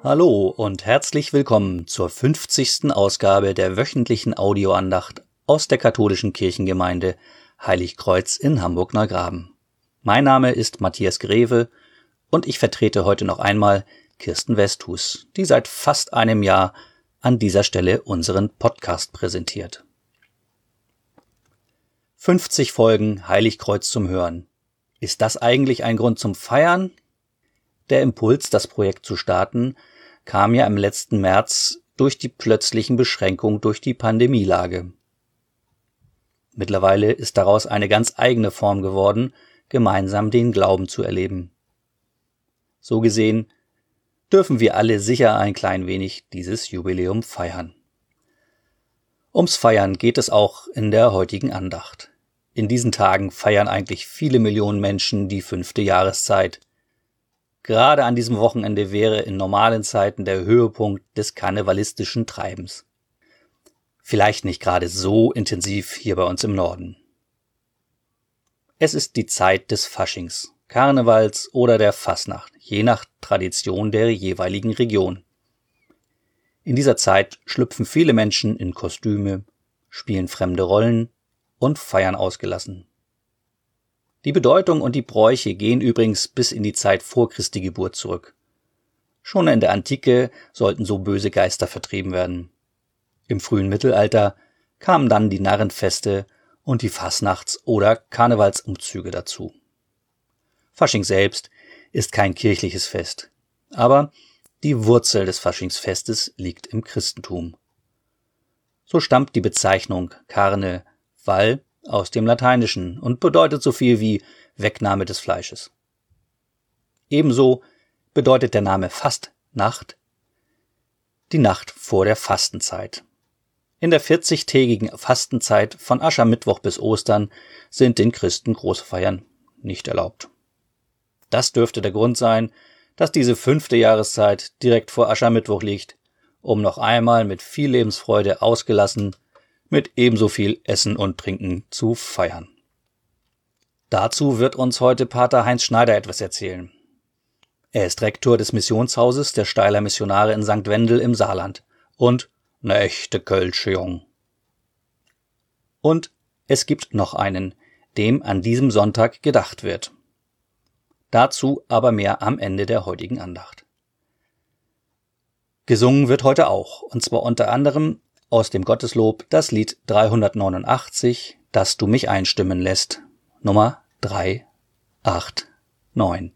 Hallo und herzlich willkommen zur 50. Ausgabe der wöchentlichen Audioandacht aus der katholischen Kirchengemeinde Heiligkreuz in Hamburg-Neugraben. Mein Name ist Matthias Greve und ich vertrete heute noch einmal Kirsten Westhus, die seit fast einem Jahr an dieser Stelle unseren Podcast präsentiert. 50 Folgen Heiligkreuz zum Hören. Ist das eigentlich ein Grund zum Feiern? Der Impuls, das Projekt zu starten, kam ja im letzten März durch die plötzlichen Beschränkungen durch die Pandemielage. Mittlerweile ist daraus eine ganz eigene Form geworden, gemeinsam den Glauben zu erleben. So gesehen dürfen wir alle sicher ein klein wenig dieses Jubiläum feiern. Ums Feiern geht es auch in der heutigen Andacht. In diesen Tagen feiern eigentlich viele Millionen Menschen die 5. Jahreszeit. Gerade an diesem Wochenende wäre in normalen Zeiten der Höhepunkt des karnevalistischen Treibens. Vielleicht nicht gerade so intensiv hier bei uns im Norden. Es ist die Zeit des Faschings, Karnevals oder der Fasnacht, je nach Tradition der jeweiligen Region. In dieser Zeit schlüpfen viele Menschen in Kostüme, spielen fremde Rollen und feiern ausgelassen. Die Bedeutung und die Bräuche gehen übrigens bis in die Zeit vor Christi Geburt zurück. Schon in der Antike sollten so böse Geister vertrieben werden. Im frühen Mittelalter kamen dann die Narrenfeste und die Fasnachts- oder Karnevalsumzüge dazu. Fasching selbst ist kein kirchliches Fest, aber die Wurzel des Faschingsfestes liegt im Christentum. So stammt die Bezeichnung Karneval aus dem Lateinischen und bedeutet so viel wie Wegnahme des Fleisches. Ebenso bedeutet der Name Fastnacht die Nacht vor der Fastenzeit. In der 40-tägigen Fastenzeit von Aschermittwoch bis Ostern sind den Christen große Feiern nicht erlaubt. Das dürfte der Grund sein, dass diese 5. Jahreszeit direkt vor Aschermittwoch liegt, um noch einmal mit viel Lebensfreude ausgelassen mit ebenso viel Essen und Trinken zu feiern. Dazu wird uns heute Pater Heinz Schneider etwas erzählen. Er ist Rektor des Missionshauses der Steyler Missionare in St. Wendel im Saarland und eine echte Kölsche Jung. Und es gibt noch einen, dem an diesem Sonntag gedacht wird. Dazu aber mehr am Ende der heutigen Andacht. Gesungen wird heute auch, und zwar unter anderem aus dem Gotteslob das Lied 389, das du mich einstimmen lässt, Nummer 389.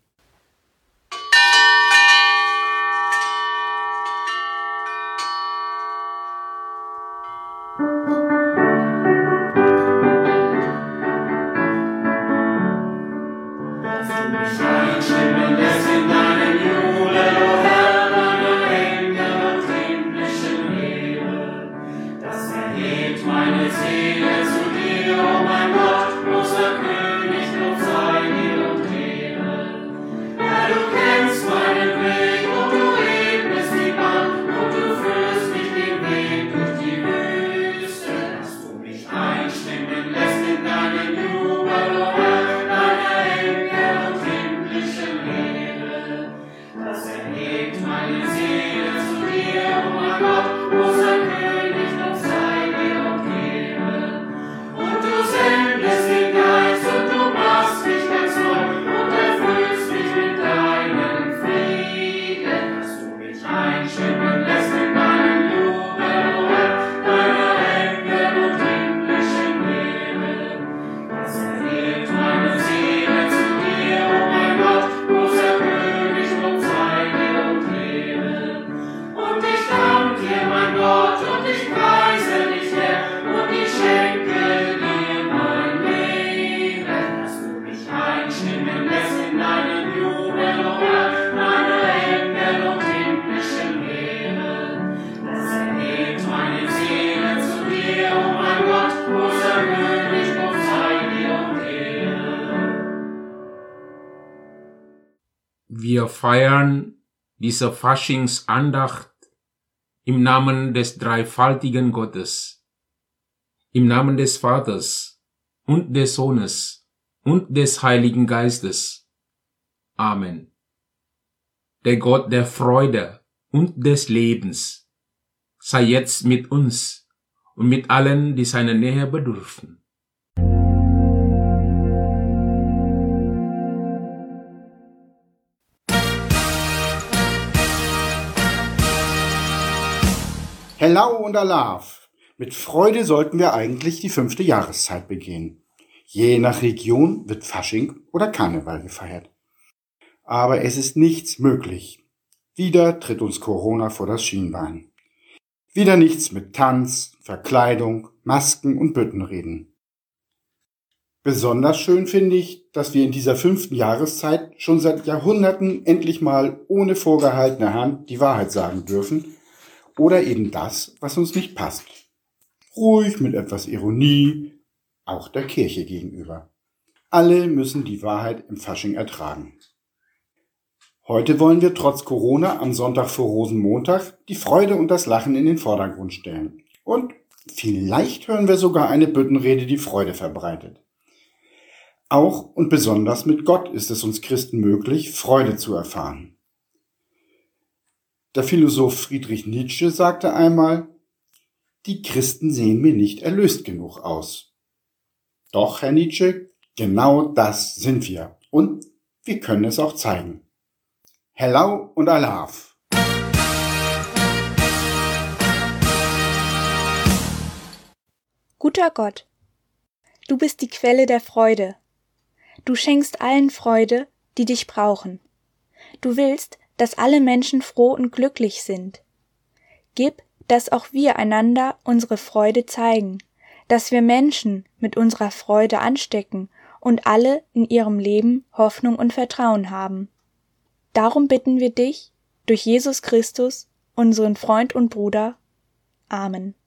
Wir feiern diese Faschingsandacht im Namen des dreifaltigen Gottes, im Namen des Vaters und des Sohnes und des Heiligen Geistes. Amen. Der Gott der Freude und des Lebens sei jetzt mit uns und mit allen, die seiner Nähe bedürfen. Hellau und Alav! Mit Freude sollten wir eigentlich die 5. Jahreszeit begehen. Je nach Region wird Fasching oder Karneval gefeiert. Aber es ist nichts möglich. Wieder tritt uns Corona vor das Schienbein. Wieder nichts mit Tanz, Verkleidung, Masken und Büttenreden. Besonders schön finde ich, dass wir in dieser 5. Jahreszeit schon seit Jahrhunderten endlich mal ohne vorgehaltene Hand die Wahrheit sagen dürfen oder eben das, was uns nicht passt. Ruhig mit etwas Ironie, auch der Kirche gegenüber. Alle müssen die Wahrheit im Fasching ertragen. Heute wollen wir trotz Corona am Sonntag vor Rosenmontag die Freude und das Lachen in den Vordergrund stellen. Und vielleicht hören wir sogar eine Büttenrede, die Freude verbreitet. Auch und besonders mit Gott ist es uns Christen möglich, Freude zu erfahren. Der Philosoph Friedrich Nietzsche sagte einmal, die Christen sehen mir nicht erlöst genug aus. Doch, Herr Nietzsche, genau das sind wir. Und wir können es auch zeigen. Hellau und Alav! Guter Gott, du bist die Quelle der Freude. Du schenkst allen Freude, die dich brauchen. Du willst, dass alle Menschen froh und glücklich sind. Gib, dass auch wir einander unsere Freude zeigen, dass wir Menschen mit unserer Freude anstecken und alle in ihrem Leben Hoffnung und Vertrauen haben. Darum bitten wir dich, durch Jesus Christus, unseren Freund und Bruder. Amen.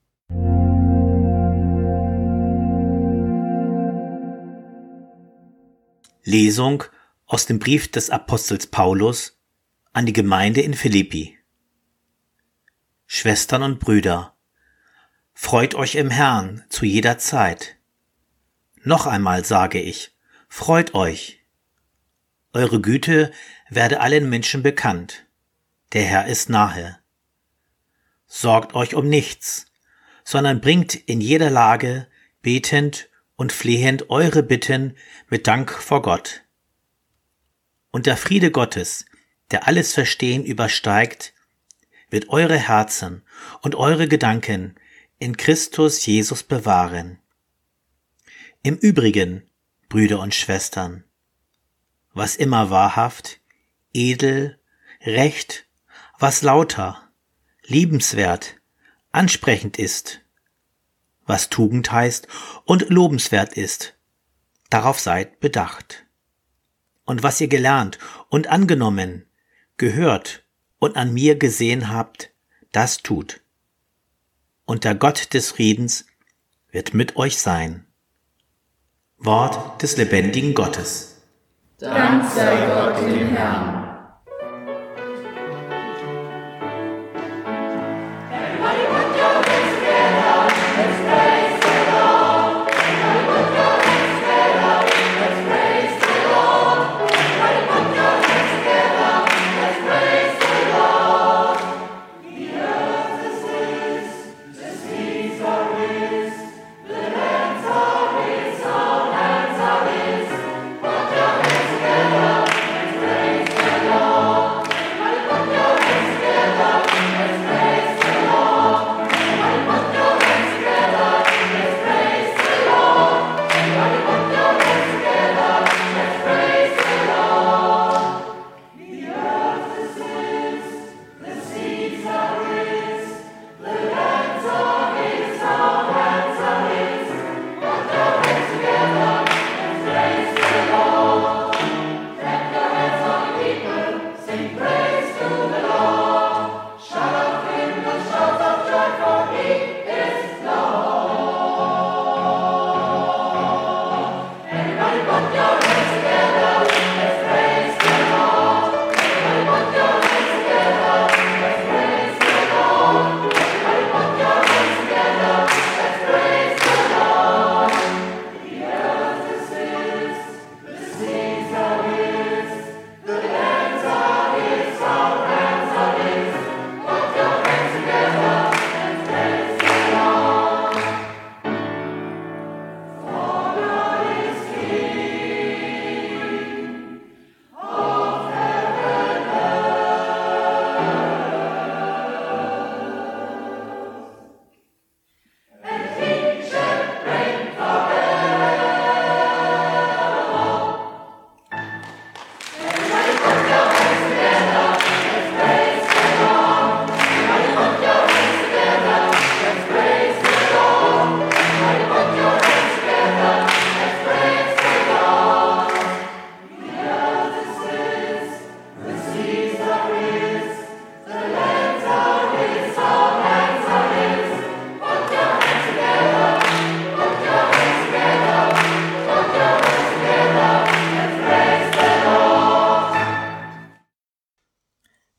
Lesung aus dem Brief des Apostels Paulus an die Gemeinde in Philippi. Schwestern und Brüder, freut euch im Herrn zu jeder Zeit. Noch einmal sage ich, freut euch. Eure Güte werde allen Menschen bekannt. Der Herr ist nahe. Sorgt euch um nichts, sondern bringt in jeder Lage betend und flehend eure Bitten mit Dank vor Gott. Und der Friede Gottes, der alles Verstehen übersteigt, wird eure Herzen und eure Gedanken in Christus Jesus bewahren. Im Übrigen, Brüder und Schwestern, was immer wahrhaft, edel, recht, was lauter, liebenswert, ansprechend ist, was Tugend heißt und lobenswert ist, darauf seid bedacht. Und was ihr gelernt und angenommen, gehört und an mir gesehen habt, das tut. Und der Gott des Friedens wird mit euch sein. Wort des lebendigen Gottes. Dank sei Gott dem Herrn.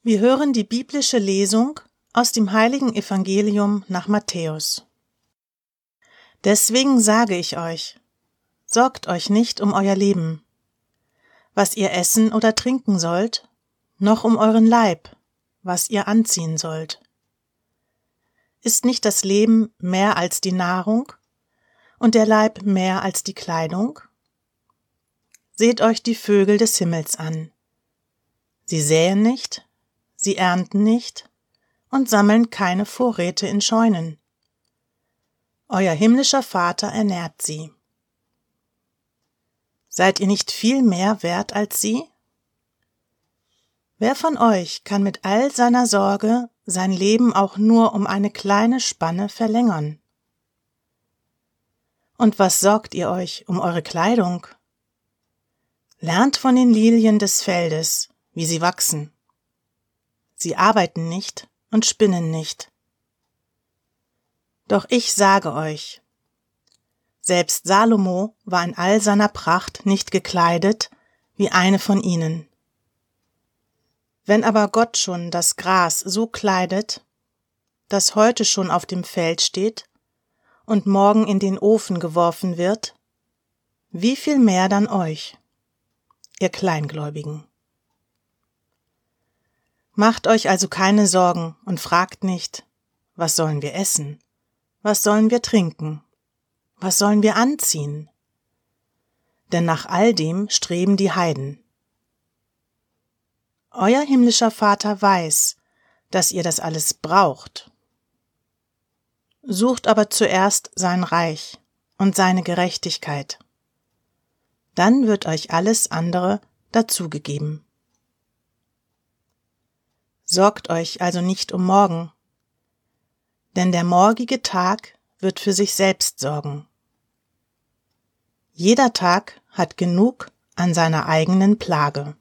Wir hören die biblische Lesung aus dem heiligen Evangelium nach Matthäus. Deswegen sage ich euch, sorgt euch nicht um euer Leben, was ihr essen oder trinken sollt, noch um euren Leib, was ihr anziehen sollt. Ist nicht das Leben mehr als die Nahrung und der Leib mehr als die Kleidung? Seht euch die Vögel des Himmels an. Sie säen nicht, sie ernten nicht und sammeln keine Vorräte in Scheunen. Euer himmlischer Vater ernährt sie. Seid ihr nicht viel mehr wert als sie? Wer von euch kann mit all seiner Sorge sein Leben auch nur um eine kleine Spanne verlängern? Und was sorgt ihr euch um eure Kleidung? Lernt von den Lilien des Feldes, wie sie wachsen. Sie arbeiten nicht und spinnen nicht. Doch ich sage euch, selbst Salomo war in all seiner Pracht nicht gekleidet wie eine von ihnen. Wenn aber Gott schon das Gras so kleidet, das heute schon auf dem Feld steht und morgen in den Ofen geworfen wird, wie viel mehr dann euch, ihr Kleingläubigen. Macht euch also keine Sorgen und fragt nicht, was sollen wir essen, was sollen wir trinken, was sollen wir anziehen? Denn nach all dem streben die Heiden. Euer himmlischer Vater weiß, dass ihr das alles braucht. Sucht aber zuerst sein Reich und seine Gerechtigkeit. Dann wird euch alles andere dazugegeben. Sorgt euch also nicht um morgen, denn der morgige Tag wird für sich selbst sorgen. Jeder Tag hat genug an seiner eigenen Plage.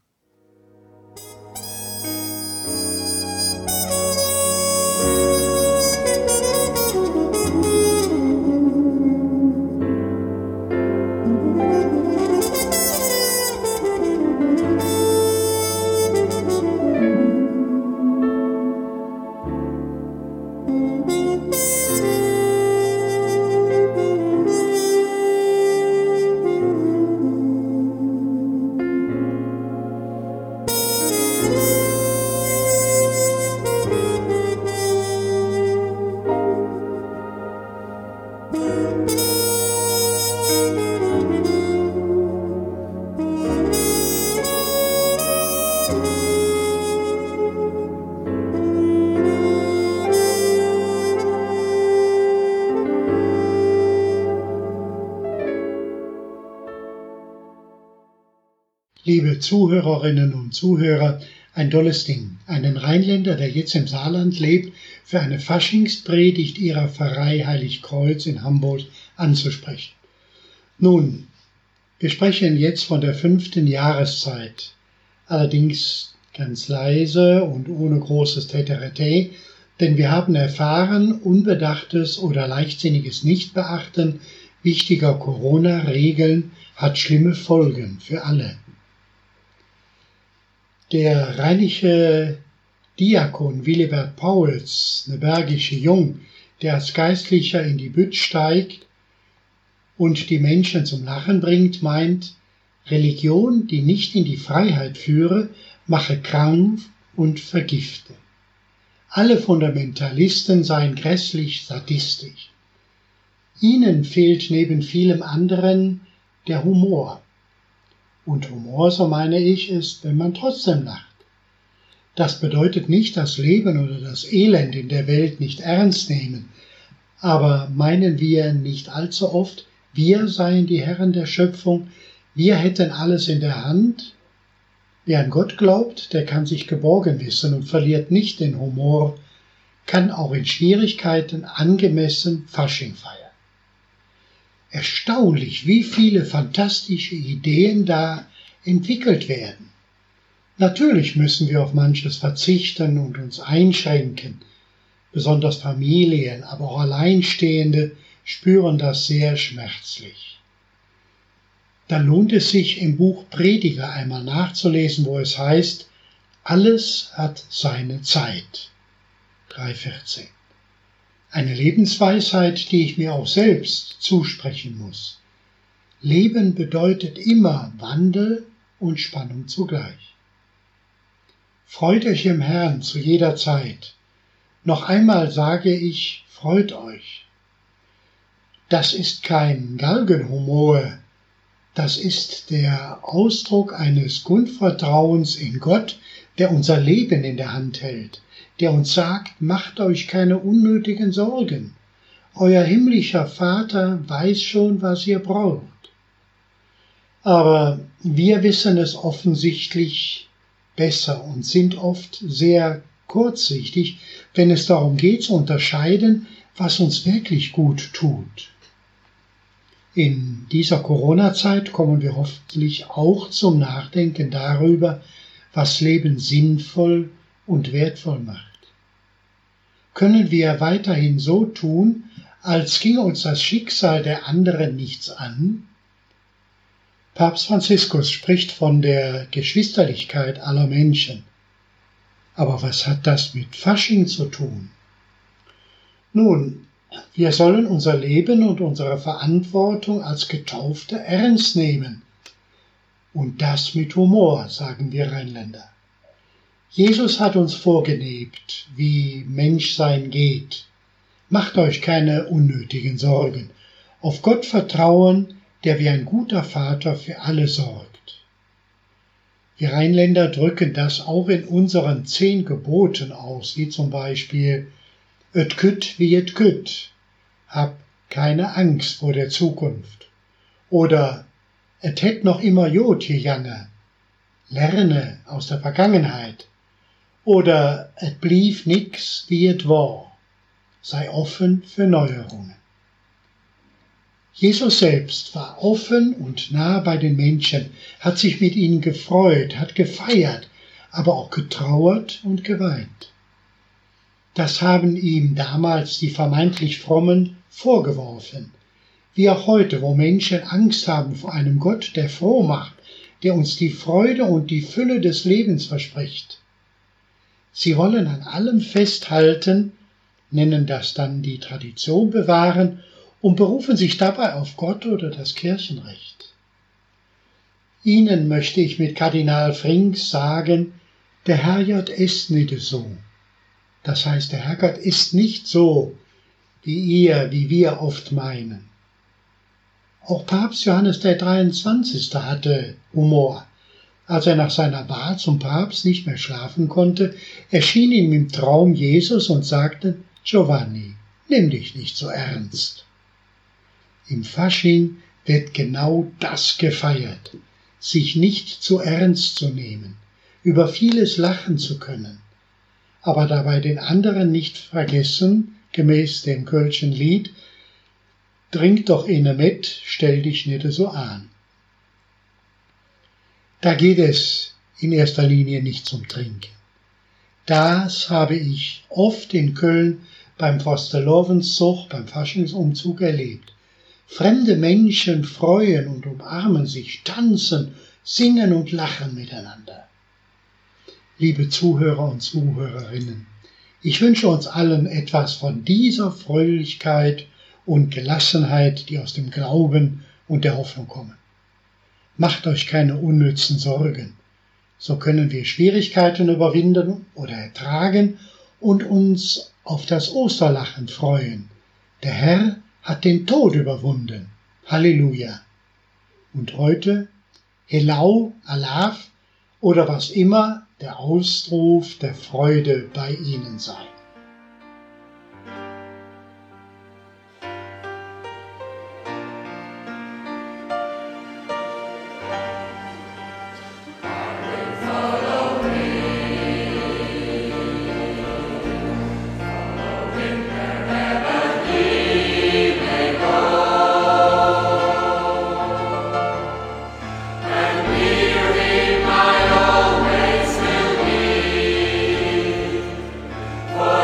Liebe Zuhörerinnen und Zuhörer, ein tolles Ding. Einen Rheinländer, der jetzt im Saarland lebt, für eine Faschingspredigt ihrer Pfarrei Heiligkreuz in Hamburg anzusprechen. Nun, wir sprechen jetzt von der 5. Jahreszeit. Allerdings ganz leise und ohne großes Täterete, denn wir haben erfahren, unbedachtes oder leichtsinniges Nichtbeachten wichtiger Corona-Regeln hat schlimme Folgen für alle. Der rheinische Diakon Willibert Pauls, eine bergische Jung, der als Geistlicher in die Bütt steigt und die Menschen zum Lachen bringt, meint, Religion, die nicht in die Freiheit führe, mache krank und vergifte. Alle Fundamentalisten seien grässlich sadistisch. Ihnen fehlt neben vielem anderen der Humor. Und Humor, so meine ich, ist, wenn man trotzdem lacht. Das bedeutet nicht das Leben oder das Elend in der Welt nicht ernst nehmen, aber meinen wir nicht allzu oft, wir seien die Herren der Schöpfung, wir hätten alles in der Hand? Wer an Gott glaubt, der kann sich geborgen wissen und verliert nicht den Humor, kann auch in Schwierigkeiten angemessen Fasching feiern. Erstaunlich, wie viele fantastische Ideen da entwickelt werden. Natürlich müssen wir auf manches verzichten und uns einschränken. Besonders Familien, aber auch Alleinstehende spüren das sehr schmerzlich. Da lohnt es sich im Buch Prediger einmal nachzulesen, wo es heißt, Alles hat seine Zeit. 3,14. Eine Lebensweisheit, die ich mir auch selbst zusprechen muss. Leben bedeutet immer Wandel und Spannung zugleich. Freut euch im Herrn zu jeder Zeit. Noch einmal sage ich, freut euch. Das ist kein Galgenhumor, das ist der Ausdruck eines Grundvertrauens in Gott, der unser Leben in der Hand hält, der uns sagt, macht euch keine unnötigen Sorgen. Euer himmlischer Vater weiß schon, was ihr braucht. Aber wir wissen es offensichtlich besser und sind oft sehr kurzsichtig, wenn es darum geht zu unterscheiden, was uns wirklich gut tut. In dieser Corona-Zeit kommen wir hoffentlich auch zum Nachdenken darüber, was Leben sinnvoll und wertvoll macht. Können wir weiterhin so tun, als ginge uns das Schicksal der anderen nichts an? Papst Franziskus spricht von der Geschwisterlichkeit aller Menschen. Aber was hat das mit Fasching zu tun? Nun, wir sollen unser Leben und unsere Verantwortung als Getaufte ernst nehmen. Und das mit Humor, sagen wir Rheinländer. Jesus hat uns vorgelebt, wie Menschsein geht. Macht euch keine unnötigen Sorgen. Auf Gott vertrauen, der wie ein guter Vater für alle sorgt. Wir Rheinländer drücken das auch in unseren 10 Geboten aus, wie zum Beispiel Et kütt wie et kütt, hab keine Angst vor der Zukunft. Oder et hätt noch immer Jod gegangen, lerne aus der Vergangenheit. Oder et blieb nix wie et war, sei offen für Neuerungen. Jesus selbst war offen und nah bei den Menschen, hat sich mit ihnen gefreut, hat gefeiert, aber auch getrauert und geweint. Das haben ihm damals die vermeintlich Frommen vorgeworfen, wie auch heute, wo Menschen Angst haben vor einem Gott, der froh macht, der uns die Freude und die Fülle des Lebens verspricht. Sie wollen an allem festhalten, nennen das dann die Tradition bewahren und berufen sich dabei auf Gott oder das Kirchenrecht. Ihnen möchte ich mit Kardinal Frings sagen, der Herrgott ist nicht so. Das heißt, der Herrgott ist nicht so, wie wir oft meinen. Auch Papst Johannes der 23. hatte Humor. Als er nach seiner Wahl zum Papst nicht mehr schlafen konnte, erschien ihm im Traum Jesus und sagte, Giovanni, nimm dich nicht so ernst. Im Fasching wird genau das gefeiert, sich nicht zu ernst zu nehmen, über vieles lachen zu können, aber dabei den anderen nicht vergessen, gemäß dem Kölschen Lied, trink doch inne mit, stell dich nicht so an. Da geht es in erster Linie nicht zum Trinken. Das habe ich oft in Köln beim Fastelovenzug, beim Faschingsumzug erlebt. Fremde Menschen freuen und umarmen sich, tanzen, singen und lachen miteinander. Liebe Zuhörer und Zuhörerinnen, ich wünsche uns allen etwas von dieser Fröhlichkeit und Gelassenheit, die aus dem Glauben und der Hoffnung kommen. Macht euch keine unnützen Sorgen. So können wir Schwierigkeiten überwinden oder ertragen und uns auf das Osterlachen freuen. Der Herr hat den Tod überwunden. Halleluja. Und heute, Helau, Alaf oder was immer der Ausruf der Freude bei Ihnen sei. For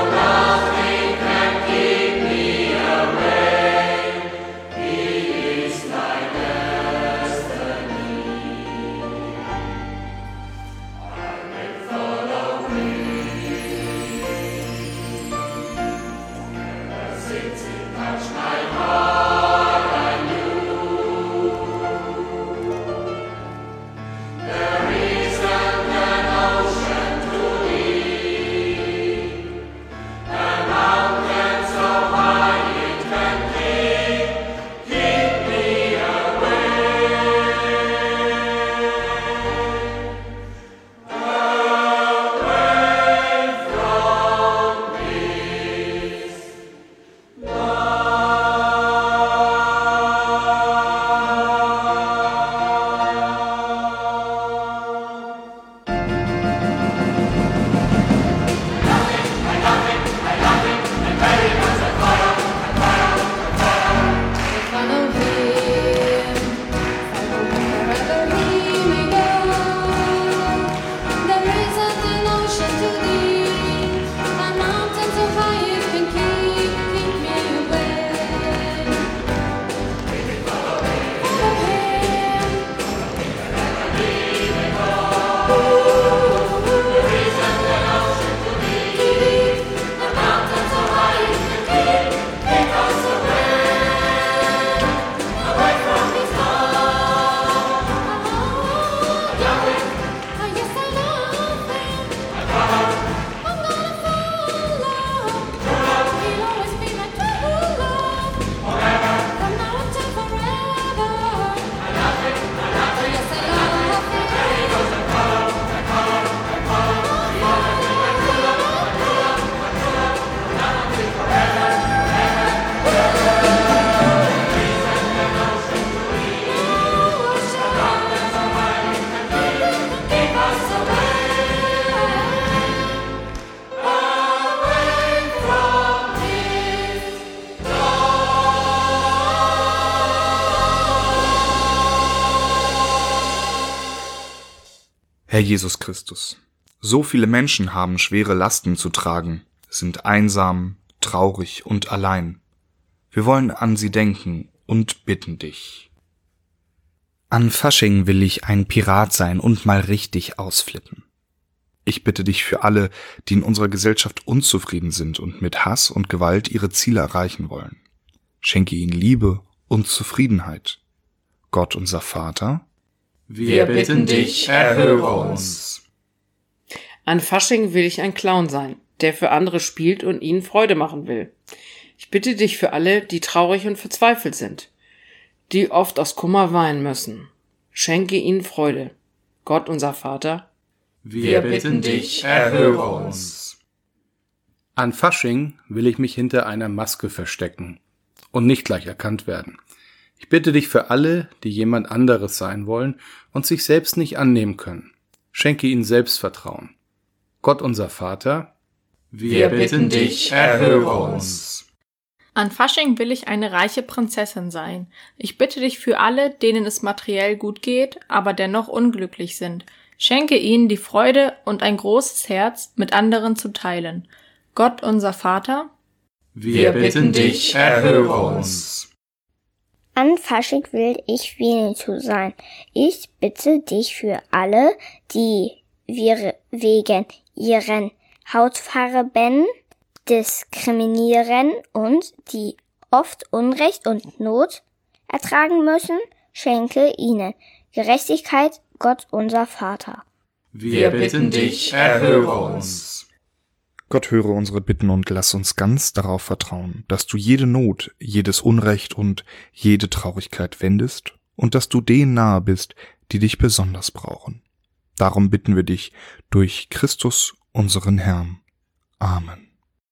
Herr Jesus Christus, so viele Menschen haben schwere Lasten zu tragen, sind einsam, traurig und allein. Wir wollen an sie denken und bitten dich. An Fasching will ich ein Pirat sein und mal richtig ausflippen. Ich bitte dich für alle, die in unserer Gesellschaft unzufrieden sind und mit Hass und Gewalt ihre Ziele erreichen wollen. Schenke ihnen Liebe und Zufriedenheit. Gott unser Vater, wir bitten dich, erhöre uns. An Fasching will ich ein Clown sein, der für andere spielt und ihnen Freude machen will. Ich bitte dich für alle, die traurig und verzweifelt sind, die oft aus Kummer weinen müssen. Schenke ihnen Freude. Gott unser Vater, wir bitten dich, erhöre uns. An Fasching will ich mich hinter einer Maske verstecken und nicht gleich erkannt werden. Ich bitte dich für alle, die jemand anderes sein wollen und sich selbst nicht annehmen können. Schenke ihnen Selbstvertrauen. Gott unser Vater, wir bitten dich, erhöre uns. An Fasching will ich eine reiche Prinzessin sein. Ich bitte dich für alle, denen es materiell gut geht, aber dennoch unglücklich sind. Schenke ihnen die Freude und ein großes Herz, mit anderen zu teilen. Gott unser Vater, wir bitten dich, erhöre uns. An Fasching will ich Winnetou sein. Ich bitte dich für alle, die wegen ihren Hautfarben diskriminieren und die oft Unrecht und Not ertragen müssen, schenke ihnen Gerechtigkeit, Gott unser Vater. Wir bitten dich, erhöre uns. Gott, höre unsere Bitten und lass uns ganz darauf vertrauen, dass du jede Not, jedes Unrecht und jede Traurigkeit wendest und dass du denen nahe bist, die dich besonders brauchen. Darum bitten wir dich durch Christus, unseren Herrn. Amen.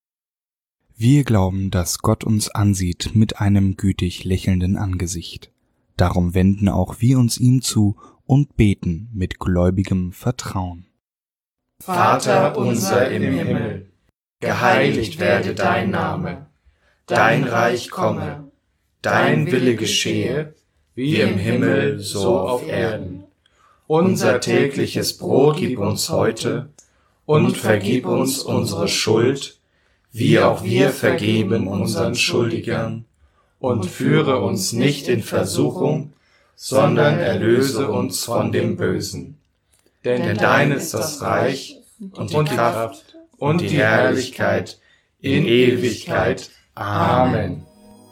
Wir glauben, dass Gott uns ansieht mit einem gütig lächelnden Angesicht. Darum wenden auch wir uns ihm zu und beten mit gläubigem Vertrauen. Vater unser im Himmel, geheiligt werde dein Name, dein Reich komme, dein Wille geschehe, wie im Himmel so auf Erden. Unser tägliches Brot gib uns heute und vergib uns unsere Schuld, wie auch wir vergeben unseren Schuldigern, und führe uns nicht in Versuchung, sondern erlöse uns von dem Bösen. Denn dein ist das Reich und die Kraft und die Herrlichkeit in Ewigkeit. Amen.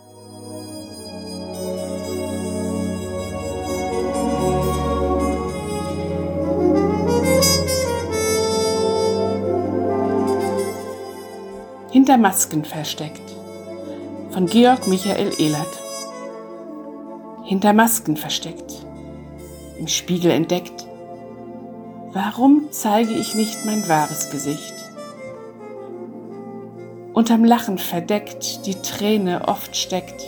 Hinter Masken versteckt von Georg Michael Ehlert. Hinter Masken versteckt, im Spiegel entdeckt. Warum zeige ich nicht mein wahres Gesicht? Unterm Lachen verdeckt, die Träne oft steckt.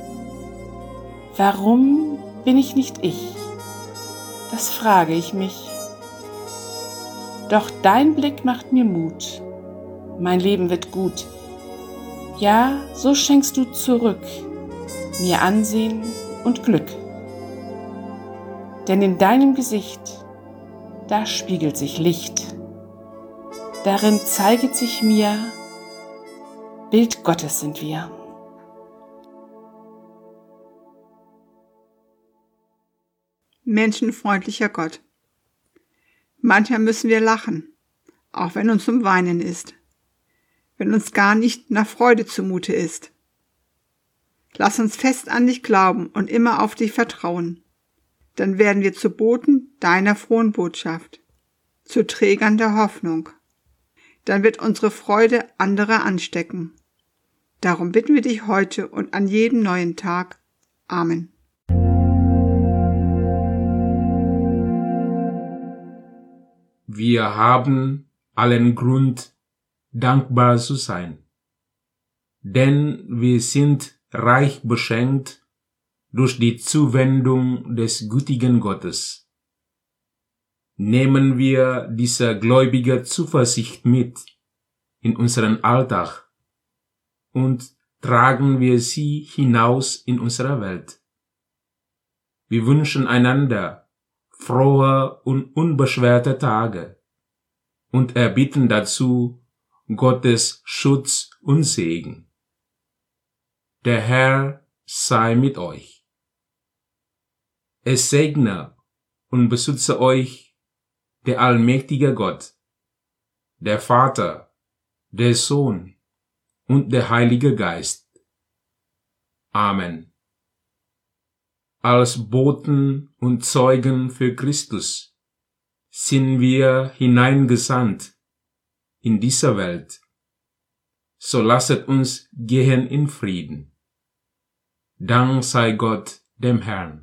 Warum bin ich nicht ich? Das frage ich mich. Doch dein Blick macht mir Mut. Mein Leben wird gut. Ja, so schenkst du zurück mir Ansehen und Glück. Denn in deinem Gesicht, da spiegelt sich Licht. Darin zeiget sich mir, Bild Gottes sind wir. Menschenfreundlicher Gott. Manchmal müssen wir lachen, auch wenn uns zum Weinen ist, wenn uns gar nicht nach Freude zumute ist. Lass uns fest an dich glauben und immer auf dich vertrauen. Dann werden wir zu Boten deiner frohen Botschaft, zu Trägern der Hoffnung. Dann wird unsere Freude andere anstecken. Darum bitten wir dich heute und an jedem neuen Tag. Amen. Wir haben allen Grund, dankbar zu sein. Denn wir sind reich beschenkt durch die Zuwendung des gütigen Gottes. Nehmen wir diese gläubige Zuversicht mit in unseren Alltag und tragen wir sie hinaus in unsere Welt. Wir wünschen einander frohe und unbeschwerte Tage und erbitten dazu Gottes Schutz und Segen. Der Herr sei mit euch. Es segne und beschütze euch der allmächtige Gott, der Vater, der Sohn und der Heilige Geist. Amen. Als Boten und Zeugen für Christus sind wir hineingesandt in diese Welt. So lasset uns gehen in Frieden. Dank sei Gott dem Herrn.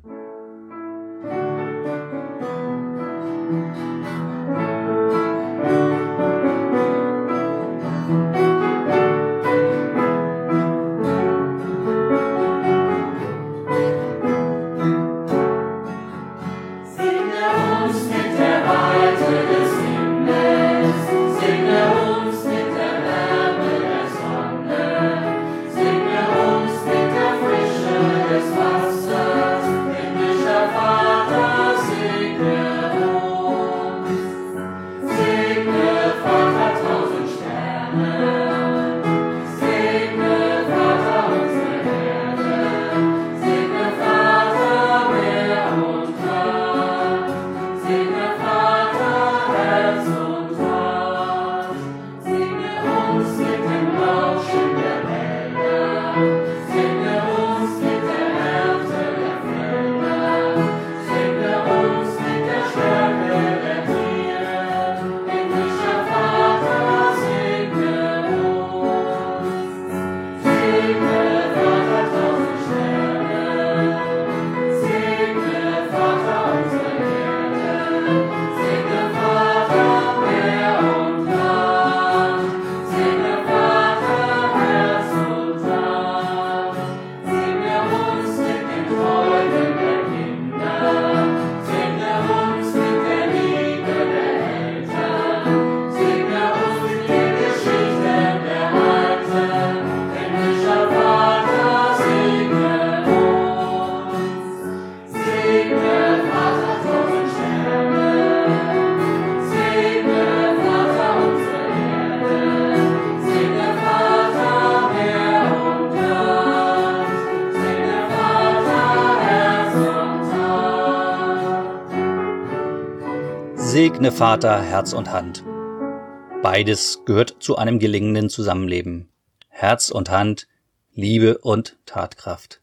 Segne Vater, Herz und Hand. Beides gehört zu einem gelingenden Zusammenleben. Herz und Hand, Liebe und Tatkraft.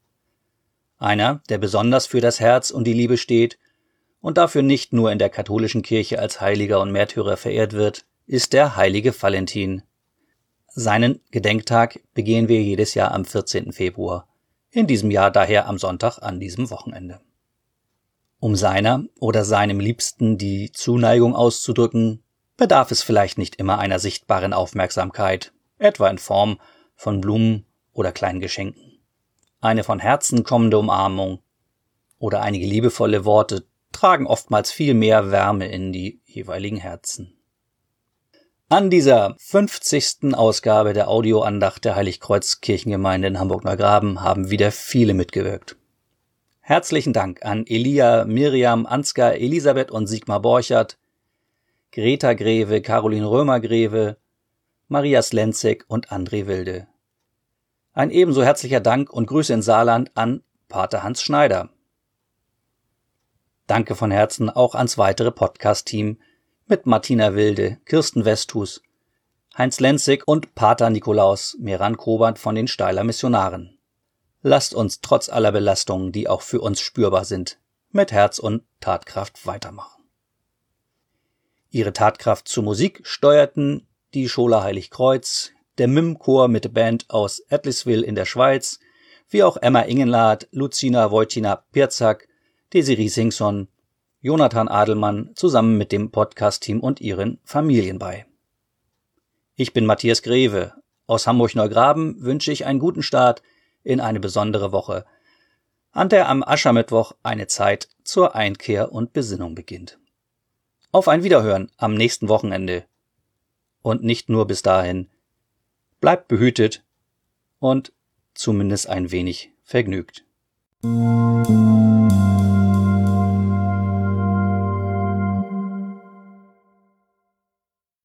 Einer, der besonders für das Herz und die Liebe steht und dafür nicht nur in der katholischen Kirche als Heiliger und Märtyrer verehrt wird, ist der heilige Valentin. Seinen Gedenktag begehen wir jedes Jahr am 14. Februar, in diesem Jahr daher am Sonntag an diesem Wochenende. Um seiner oder seinem Liebsten die Zuneigung auszudrücken, bedarf es vielleicht nicht immer einer sichtbaren Aufmerksamkeit, etwa in Form von Blumen oder kleinen Geschenken. Eine von Herzen kommende Umarmung oder einige liebevolle Worte tragen oftmals viel mehr Wärme in die jeweiligen Herzen. An dieser 50. Ausgabe der Audioandacht der Heiligkreuz Kirchengemeinde in Hamburg-Neugraben haben wieder viele mitgewirkt. Herzlichen Dank an Elia, Miriam, Ansgar, Elisabeth und Sigmar Borchert, Greta Greve, Caroline Römer-Greve, Maria Slenzek und André Wilde. Ein ebenso herzlicher Dank und Grüße in Saarland an Pater Hans Schneider. Danke von Herzen auch ans weitere Podcast-Team mit Martina Wilde, Kirsten Westhus, Heinz Lenzig und Pater Nikolaus Meran Kobert von den Steiler Missionaren. Lasst uns trotz aller Belastungen, die auch für uns spürbar sind, mit Herz und Tatkraft weitermachen. Ihre Tatkraft zur Musik steuerten die Schola Heiligkreuz, der MIM-Chor mit Band aus Atliswil in der Schweiz, wie auch Emma Ingenlath, Lucina Wojcina-Pirzak, Desiree Singson, Jonathan Adelmann zusammen mit dem Podcast-Team und ihren Familien bei. Ich bin Matthias Greve. Aus Hamburg-Neugraben wünsche ich einen guten Start in eine besondere Woche, an der am Aschermittwoch eine Zeit zur Einkehr und Besinnung beginnt. Auf ein Wiederhören am nächsten Wochenende. Und nicht nur bis dahin. Bleibt behütet und zumindest ein wenig vergnügt.